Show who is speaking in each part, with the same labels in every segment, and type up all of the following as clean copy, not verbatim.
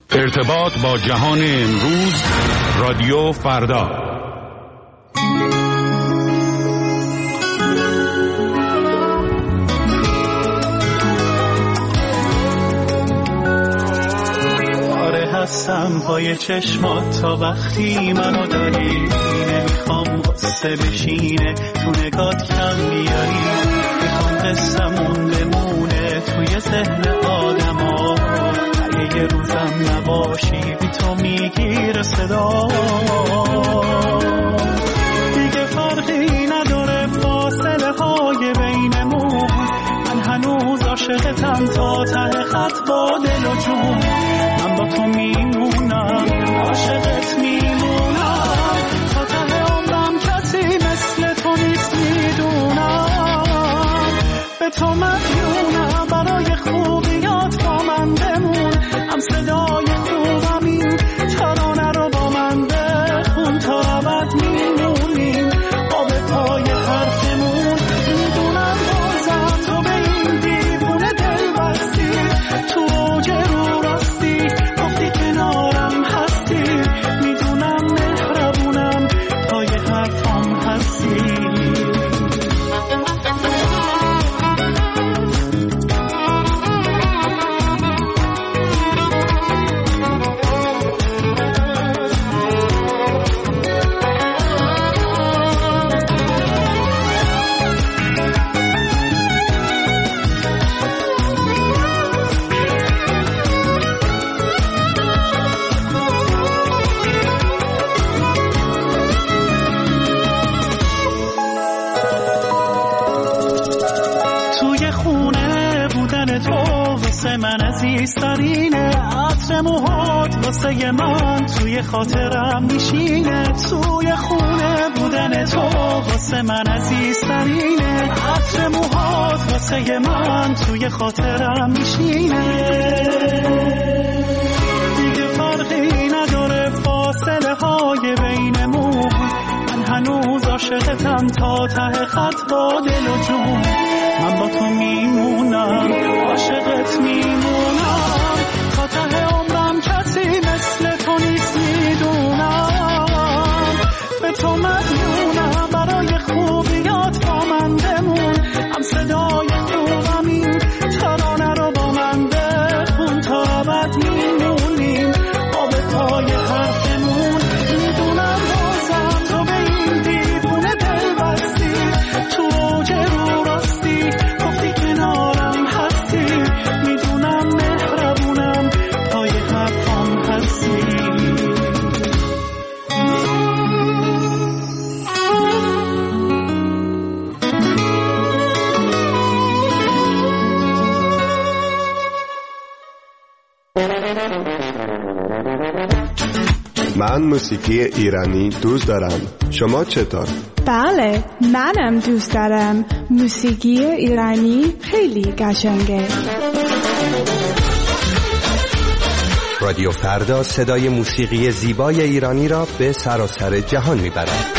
Speaker 1: ارتباط با جهان امروز، رادیو فردا.
Speaker 2: هستم پای چشمات تا وقتی منو داری، نمیخوام قصه بشینه تو نگات کم بیاری، میخوام قصه‌مون بمونه توی ذهن آدما، اگه یه روزم نباشی بی تو میگیره صدا، دیگه فرقی نداره فاصله های بینمون، من هنوز عاشقتم تا ته خط با دل و جون، من با تو میمونم عاشقت میمونم تا ته عمرم، کسی مثل تو نیست میدونم، به تو مدیونم برای خوبیات با من بمون، هم صدای خوبم این ترانه رو با من بخون تا ابد میمونیم آب پای حرفمون، میدونم بازم تو به این دیوونه دل بستی، تو اوج رو راستی گفتی کنارم هستی، میدونم مهربونم پای حرفم هستی. من عزیزترینه، عطر موهات واسه من توی خاطرم میشینه، توی خونه بودن تو واسه من عزیزترینه، عطر موهات واسه من توی خاطرم میشینه، دیگه فرقی نداره فاصله های بینمون، من هنوز عاشقتم تا ته خط با دل و جون، من با تو میمونم عاشقت میمونم تا ته عمرم، کسی مثل تو نیست میدونم، به تو مدیونم برای خوبیات با من بمون، هم صدای خوبم این ترانه رو با من بخون تا ابد میمونیم آب پای حرفمون، میدونم بازم تو به این دیوونه دل بستی، تو اوج رو راستی گفتی کنارم هستی، میدونم مهربونم پای حرفم هستی.
Speaker 3: من موسیقی ایرانی دوست دارم. شما چطور؟
Speaker 4: بله، منم دوست دارم. موسیقی ایرانی خیلی قشنگه.
Speaker 5: رادیو فردا صدای موسیقی زیبای ایرانی را به سراسر جهان میبرد.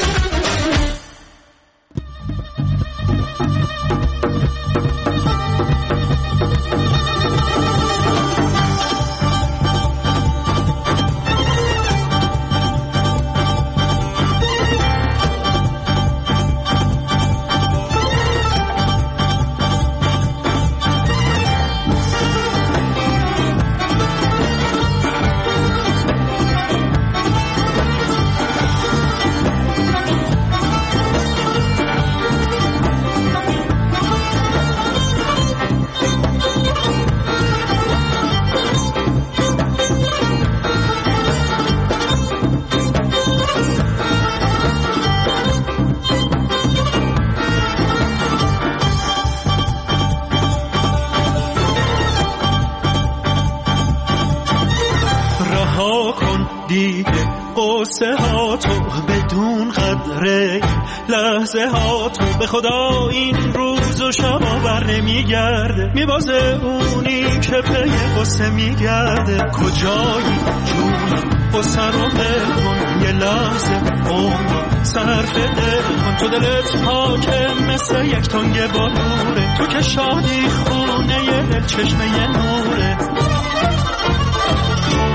Speaker 2: قصه ها تو بدون قدره، لحظه ها تو به خدا این روز و شبا بر نمیگرده، میبازه اونی که پی قصه میگرده، کجایی جونم قصه رو بکن، یه لحظه عمر صرف دل کن، تو دلت حاکم مثل یک تنگ بلوره، تو که شادی خونه یه دل چشمه یه نوره،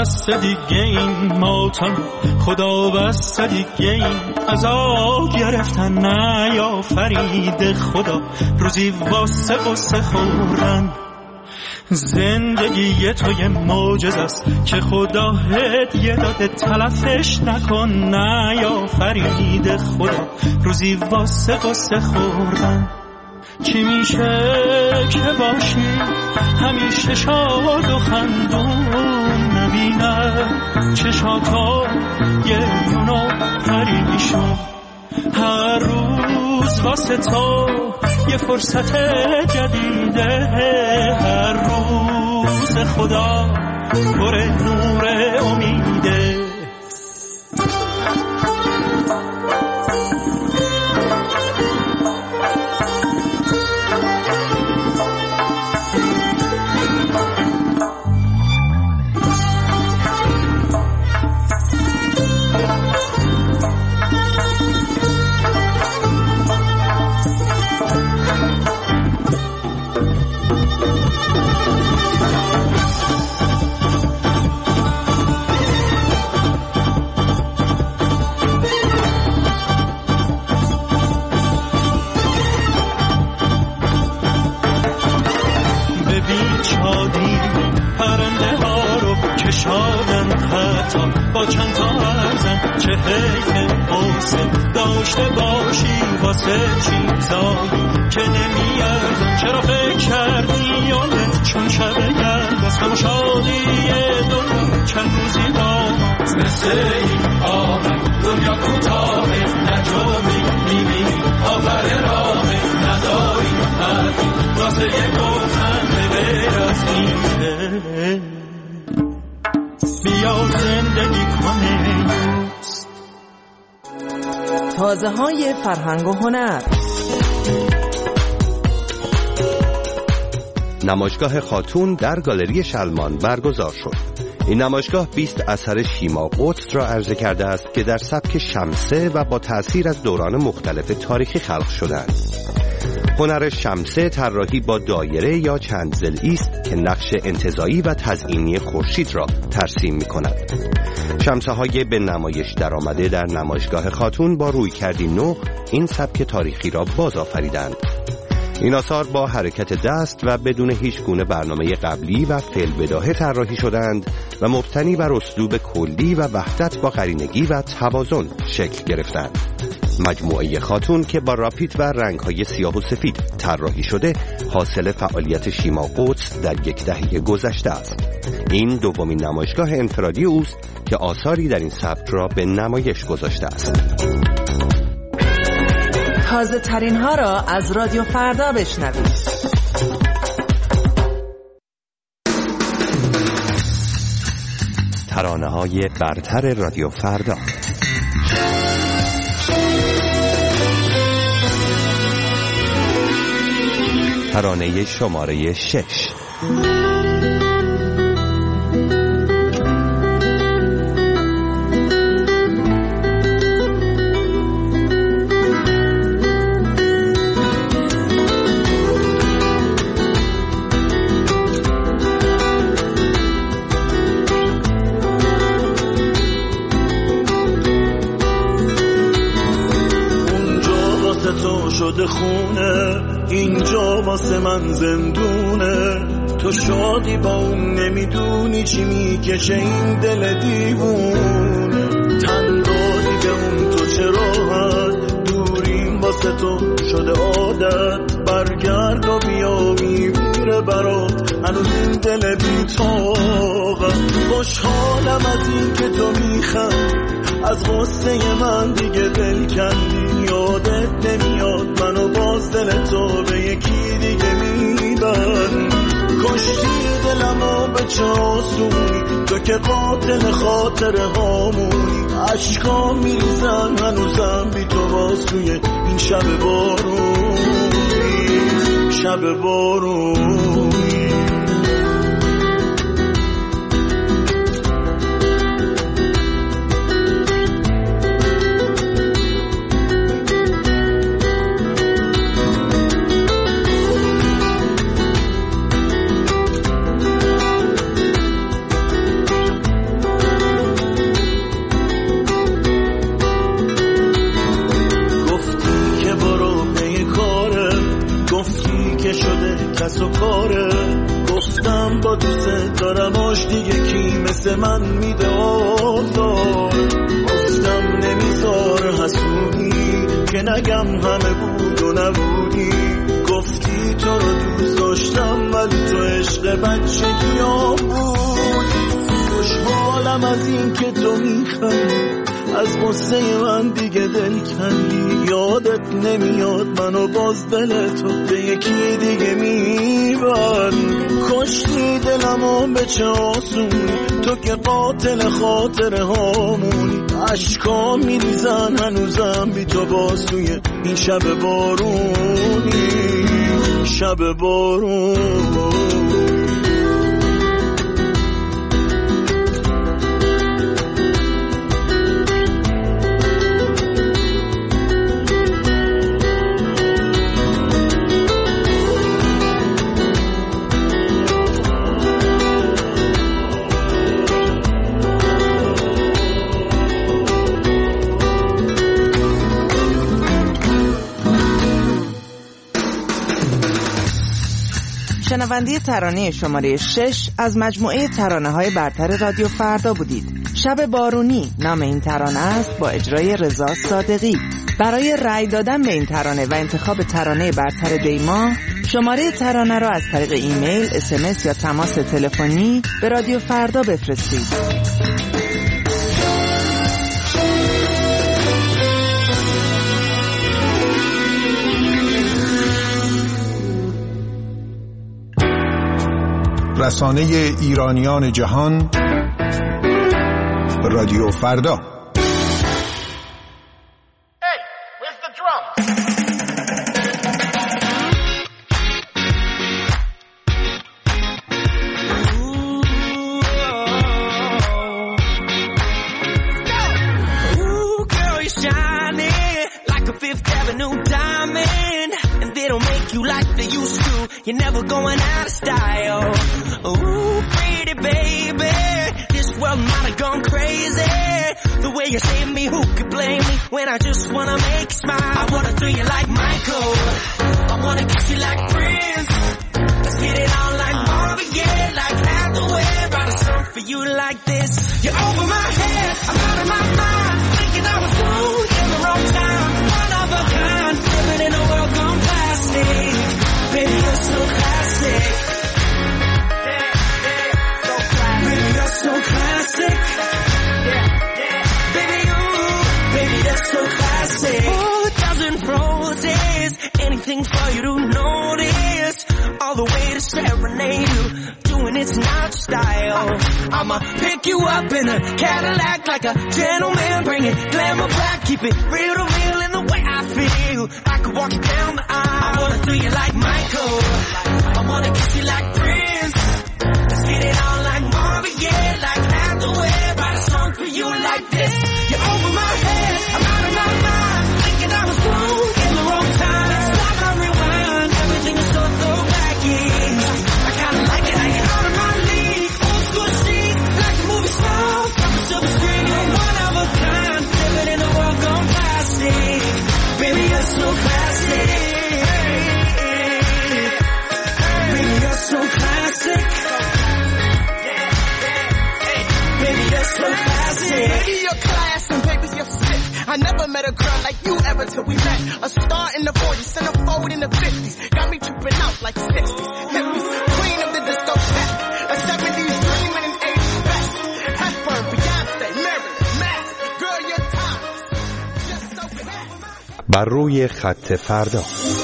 Speaker 2: بس دیگه این ماتم، خدا بس دیگه این عذاب گرفتن نیافرید خدا روزی واسه قصه خوردن. زندگی تو یه معجزه است که خدا هدیه داده، تلفش نکن نیافرید خدا روزی واسه قصه خوردن. چی میشه که باشی همیشه شاد و خندون، نبینه چشاتا یه یونو پریشون، هر روز واسه تو یه فرصت جدیده، هر روز خدا پر نور امیده. با چند تا ارزن چه حیف حسن داشته باشی واسه چیزایی که نمیارزن. چرا فکر کردی یادت چون شب گرد از همه شادی دنیا چند روزی باز مثل این آمد دنیا کوتاه نجومی میبینی آبر راه نداری حرفی واسه یه گفتن ببیر از میشه. بیا زندگی کنه
Speaker 6: تازه های فرهنگ و هنر.
Speaker 5: نمایشگاه خاتون در گالری شلمان برگزار شد. این نمایشگاه 20 اثر شیما قطز را عرضه کرده است که در سبک شمسه و با تأثیر از دوران مختلف تاریخی خلق شدند. هنر شمسه طراحی با دایره یا چند ضلعی است که نقش انتزاعی و تزئینی خورشید را ترسیم می‌کند. شمسه‌های به نمایش درآمده در نمایشگاه خاتون با رویکردی نو این سبک تاریخی را بازآفریدند. این آثار با حرکت دست و بدون هیچ گونه برنامه قبلی و فعل بداهه طراحی شدند و مبتنی بر اسلوب کلی و وحدت با قرینگی و توازن شکل گرفتند. مجموعه خاتون که با راپیت و رنگ‌های سیاه و سفید طراحی شده حاصل فعالیت شیما قطز در یک دهه گذشته است. این دومین نمایشگاه انفرادی اوست که آثاری در این سبک را به نمایش گذاشته است.
Speaker 6: تازه ترین ها را از رادیو فردا بشنوید.
Speaker 5: ترانه های برتر رادیو فردا. ترانه شماره 6.
Speaker 2: شده خونه اینجا واسه من زندونه، تو شادی با اون نمیدونی چی میکشه این دل دیوونه، تن دادی به اون تو چرا هست دوریم واسه تو شده عادت، برگرد و بیا میمیره برات هنوز این دل بی‌طاقت، خوشحالم از این که تو میخند از غصه من دیگه دل کندی، یادت نمیاد منو باز دل تو به یکی دیگه میبرد، کشتی دلمو به چه آسونی تو که قاتل خاطر هامونی، عشقا میریزن هنوزم بی تو باز توی این شب بارونی، شب بارونی. نگم همه بود و نبودی. گفتی تو رو دوست داشتم ولی تو عشق بچگیام بود. خوشحالم از این که تو میخندی، از غصه من دیگه دل کندی. یادت نمیاد منو باز دل تو به یکی دیگه میبری. کشتی دلمو به چه آسونی، تو که قاتل خاطره هامونی. عشقا میریزن هنوزم بی تو باز توی این شب بارونی، شب بارون.
Speaker 6: شنونده ترانه شماره 6 از مجموعه ترانه‌های برتر رادیو فردا بودید. شب بارونی نام این ترانه است با اجرای رضا صادقی. برای رأی دادن به این ترانه و انتخاب ترانه برتر دیما، شماره ترانه را از طریق ایمیل، SMS یا تماس تلفنی به رادیو فردا بفرستید.
Speaker 7: رسانه ایرانیان جهان، رادیو فردا.
Speaker 8: You're never going out of style. Ooh, pretty baby, this world might have gone crazy. The way you save me, who could blame me when I just wanna make you smile? I wanna throw you like Michael, I wanna kiss you like Prince. Let's get it on like Marvin, yeah, like Hathaway. Write a song for you like this. You're over my head, I'm out of my mind, thinking I was wrong in the wrong time. One of a kind, living in a world gone plastic. Baby, you're so classic. So classic. Baby, you're so classic. Baby, you're so classic. Oh, a dozen roses, anything for you to notice. All the way to serenade you, doing it's not your style. I'ma pick you up in a Cadillac like a gentleman, bring it glamour back, keep it real to real in the way I feel. I could walk you down the aisle. I wanna do you like Michael, I wanna kiss you like Prince. Let's get it on like Marvin, yeah, like Hathaway. Write a song for you like this. You're over my head, I'm out of my mind, thinking I was wrong in the wrong time. Stop and rewind, everything is so throwbacky. I kinda like it, I get out of my league. Old school chic, like a movie star, from a silver screen. You're one of a kind, living in a world gone plastic. Baby, you're so classic. Baby, you're so classic. Baby, you're so classic.
Speaker 9: Baby, you're class and baby, you're sick. I never met a girl like you ever till we met. A star in the 40s, centerfold in the 50s. Got me tripping out like 60s. Hippies, queen of the disco set. A 70s dreaming and 80s best. Hepburn, Beyonce, Marilyn, Matt. Girl, your time. Just so bad.
Speaker 5: بر روی خط فردا.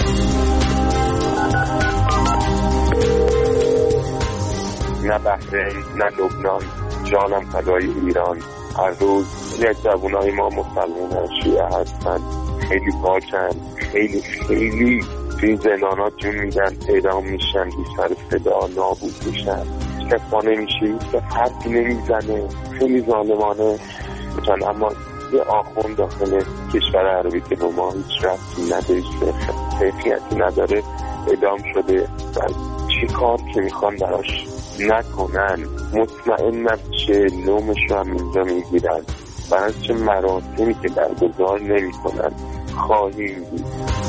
Speaker 10: نه بحرین نه لبنان، جانم فدای ایران. هر روز یک جوانای ما مسلمان شیعه هستن، خیلی پاکن، خیلی توی زندانات جون میدن، اعدام میشن، بی سر صدا نابود میشن، کفا نمیشه، حرفی نمیزنه، خیلی ظالمانه میشن. اما یه آخوند داخل کشور عربی که به ما هیچ ربطی نداره، حیثیتی نداره، اعدام شده و چی کار که میخوان براش نکنن. مطمئنم چه نومش رو هم اینجا میگیرن و از چه مراسمی که برگزار نمی کنن خواهیم دید.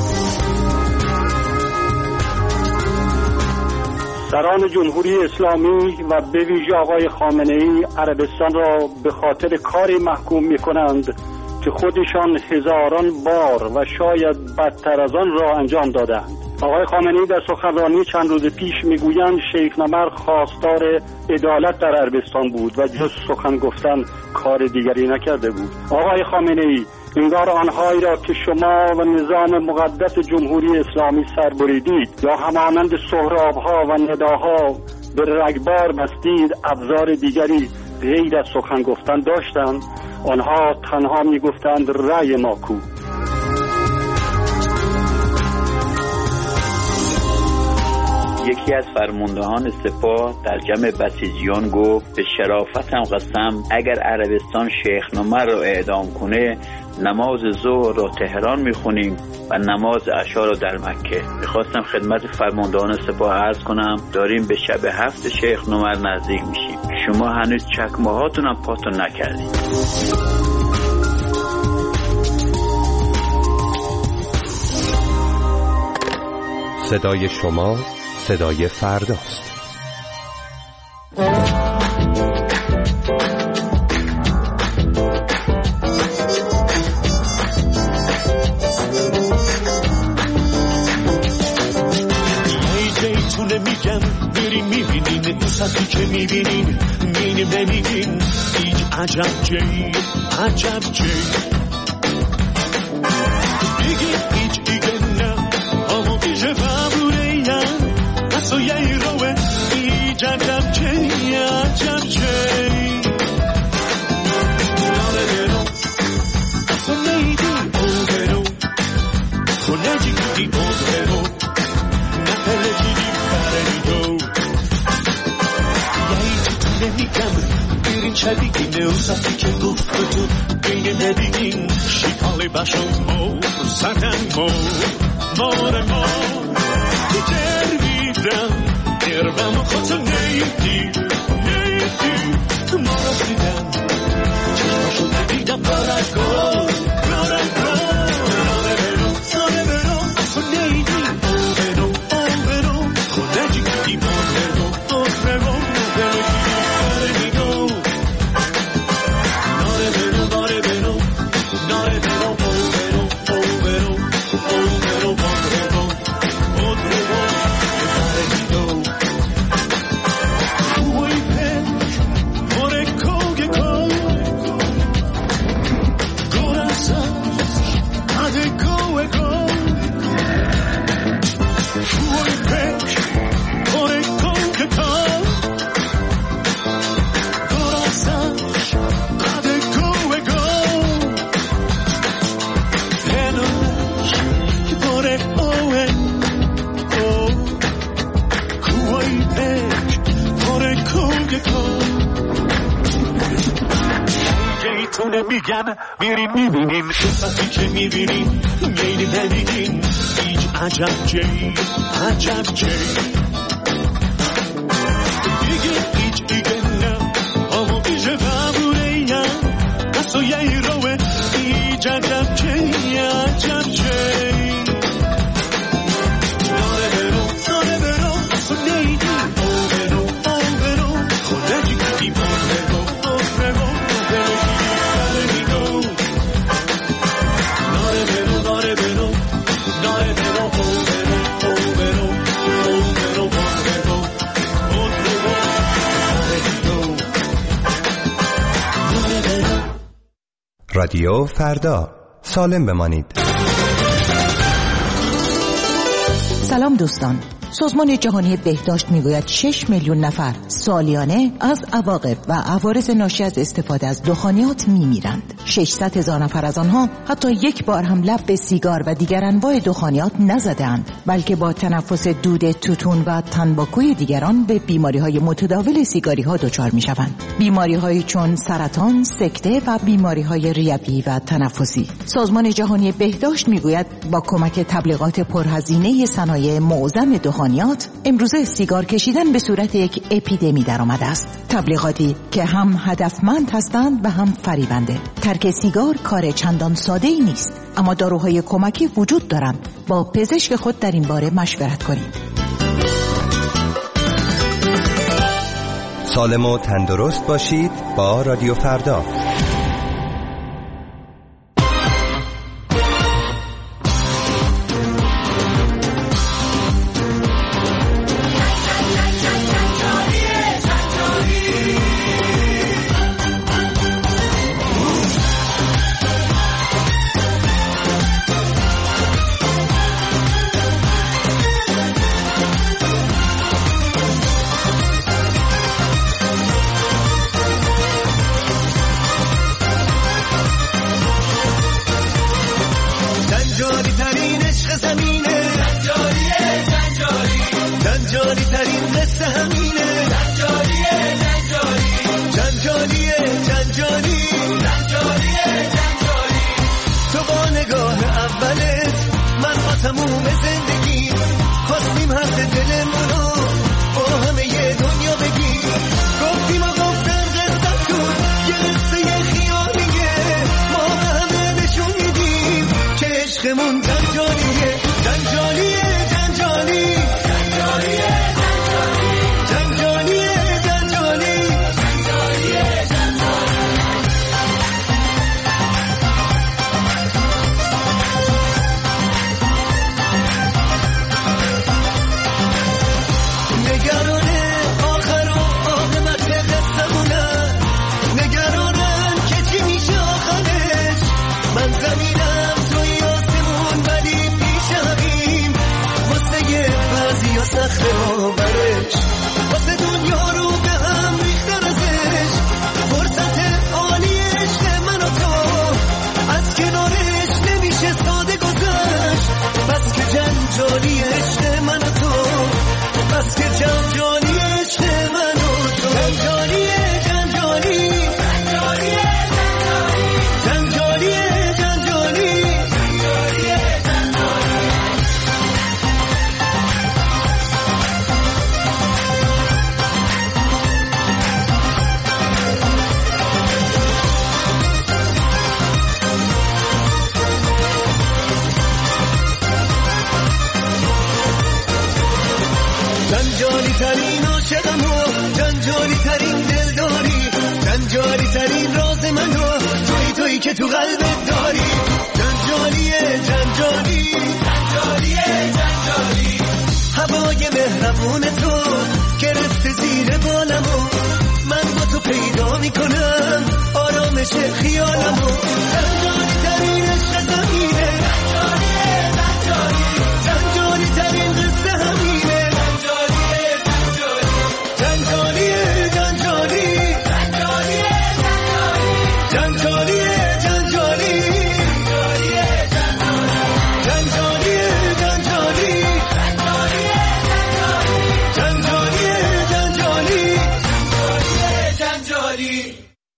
Speaker 11: سران جمهوری اسلامی و به ویژه آقای خامنه‌ای عربستان را به خاطر کاری محکوم می کنند که خودشان هزاران بار و شاید بدتر از آن را انجام دادند. آقای خامنه‌ای در سخنرانی چند روز پیش میگویند شیخ نمر خواستار عدالت در عربستان بود و جز سخن گفتن کار دیگری نکرده بود. آقای خامنه‌ای، انگار آنهایی را که شما و نظام مقدس جمهوری اسلامی سر بریدید یا همانند سهراب‌ها و نداها به رگبار بستید ابزار دیگری غیر از سخن گفتن داشتند. آنها تنها میگفتند رأی ما کو.
Speaker 12: یکی از فرماندهان سپاه در جمع بسیجیان گفت به شرافتم قسم اگر عربستان شیخ نمر را اعدام کنه نماز ظهر را تهران میخونیم و نماز عشا را در مکه. میخواستم خدمت فرماندهان سپاه عرض کنم داریم به شب 7 شیخ نمر نزدیک میشیم. شما هنوز چکمه هاتون هم پاتون نکردید.
Speaker 5: صدای شما صدای فرداست.
Speaker 2: میگم بریم میبینین دوستی که میبینین مینیم نمیگین هیچ عجب جی بگین هیچ دیگه نه اما بیشه فبروره یم بسو یه روه هیچ عجب جی ناره برو بسو نیدی او برو خونه جی کدی او برو نپله جیدی نمیگم برین شبیگین اوزاتی که گفت تو بین نبیگین شکال بشو مو زدن مار تو درویدم دربم خودتو نیدی ما رو دیدم چشماشو دیدم رارگو ناره برو تو نیدی او برو خونه جی کدی او برو میگم میریم میبینیم دوستی که میبینیم میلی نمیگین هیچ عجب جی دیگه هیچ دیگه نه اما بیشه فبروره یم بسو یه روه هیچ عجب جی ناره برو بسو نیدی او برو خونه جی کدی او برو
Speaker 5: رادیو فردا، سالم بمانید.
Speaker 13: سلام دوستان. سازمان جهانی بهداشت میگوید 6 میلیون نفر سالیانه از عواقب و عوارض ناشی از استفاده از دخانیات میمیرند. 600,000 نفر از آنها حتی یک بار هم لب به سیگار و دیگر انواع دخانیات نزدند، بلکه با تنفس دود توتون و تنباکوی دیگران به بیماری‌های متداول سیگاری‌ها دچار می‌شوند. بیماری‌هایی چون سرطان، سکته و بیماری‌های ریوی و تنفسی. سازمان جهانی بهداشت میگوید با کمک تبلیغات پرهزینه صنایع معظم دخانیات امروزه سیگار کشیدن به صورت یک اپیدمی درآمده است. تبلیغاتی که هم هدفمند هستند و هم فریبنده. ترک سیگار کار چندان ساده‌ای نیست، اما داروهای کمکی وجود دارند. با پزشک خود در این باره مشورت کنید.
Speaker 5: سالم و تندرست باشید با رادیو فردا.
Speaker 14: تموم زندگی خواستیم حق دلمونو با همه یه دنیا بگیم. گفتیم آقا فرق شد یه قصه خیالیه، ما به همه نشون میدیم که عشقمون جنجالیه جنجالیه جنجالی جنجالیه جنجالیه جنجالی جنجالیه جنجالی. نگرانه آخر و عاقبت قصه‌مونه، نگرانن که چی میشه آخرش. من زمینم توی آسمون ولی پیش همیم، واسه یه بعضی ها سخته باورش، واسه دنیا رو به هم ریختن ازش. فرصت عالی عشق من و تو، از کنارش نمیشه ساده گذشت. بس که جنجالی عشق من و تو، بس که جنجالی عشق من و تو. جنجالیه جنجالی جنجالیه جنجالیه جنجالی جنجالیه جنجالی. جنجالی ترین عاشقم و جنجالی ترین دلداری، جنجالی ترین راز من و توی که تو قلبت داری. جنجالیه جنجالی جنجالیه جنجالی. هوای مهربون تو گرفته زیر بالمو، من با تو پیدا میکنم آرامش خیالمو. جنجالی ترین عشق زمینه، جنجالیه جنجالی جنجالی ترین قصه همینه. جنجالیه جنجالی جنجالیه جنجالی جنجالیه جنجالی جنجالیه جنجالی جنجالی.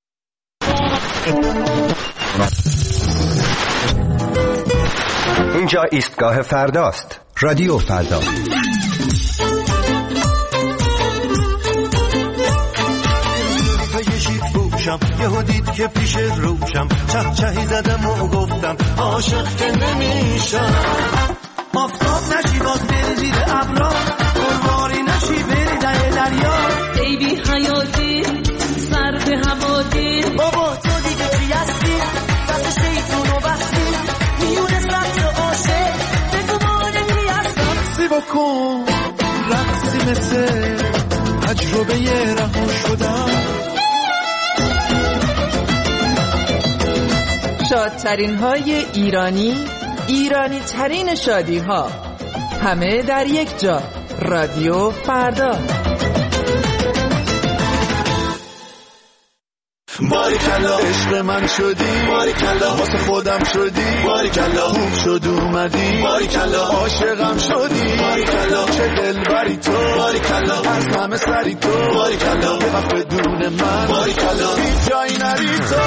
Speaker 5: اینجا ایستگاه فرداست. رادیو فردا.
Speaker 14: یهو دید که پیش روشم، چهی زدم و گفتم عاشق که نمیشم. آفتاب نشی باز بری زیر ابرا، قرواری نشی بری در دریا.
Speaker 15: ای بی حیاتی سر به هوادی،
Speaker 14: بابا تو دیگه چی هستی؟ دست شیطونو بستی میونه سطر عاشق، بگو مانه کی هستم. سی بکن رقصی مثل تجربه رها شدم.
Speaker 6: شادترین های ایرانی ترین شادی ها، همه در یک جا. رادیو فردا.
Speaker 14: باریکلا عشق من شدی، باریکلا واسه خودم شدی، باریکلا خوب شد اومدی، باریکلا عاشقم شدی، باریکلا چه دلبری تو، باریکلا از همه سری تو، باریکلا یه وقت بدون من، باریکلا هیچ جایی نری تو.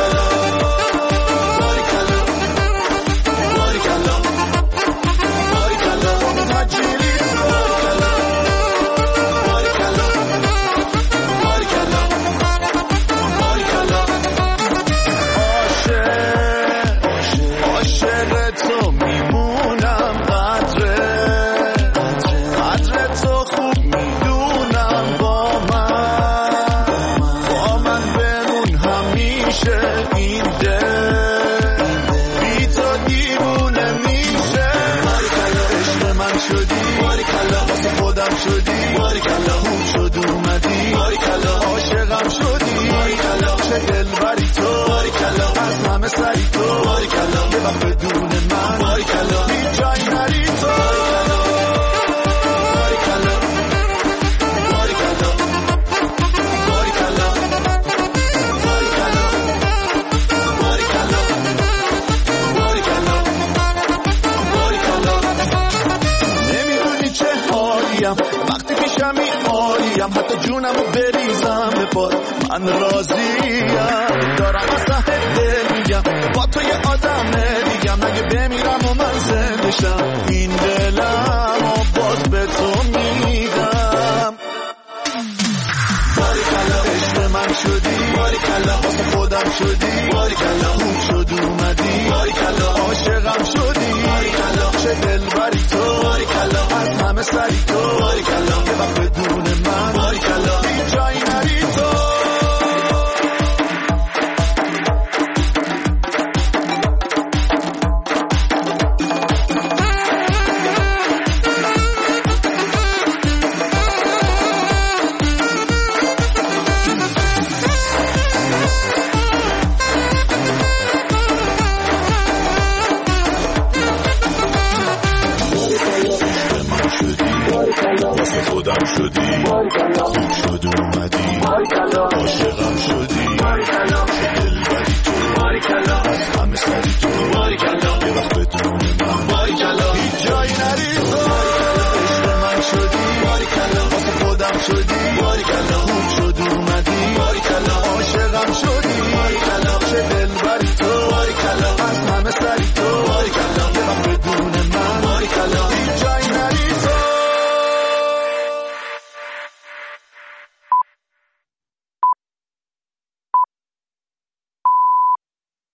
Speaker 14: شدی باریکلا خوب شد اومدی، باریکلا عاشقم شدی، باریکلا چه دلبری تو، باریکلا از همه سری تو، باریکلا یه وقت بدون من، باریکلا هیچ جایی نری تو. وقتی پیشمی عالیم، حتی جونمو بریزم به پات من راضیم، دارم از ته دل میگم با تو یه آدم دیگم، اگه بمیرم و من زنده
Speaker 16: نیستم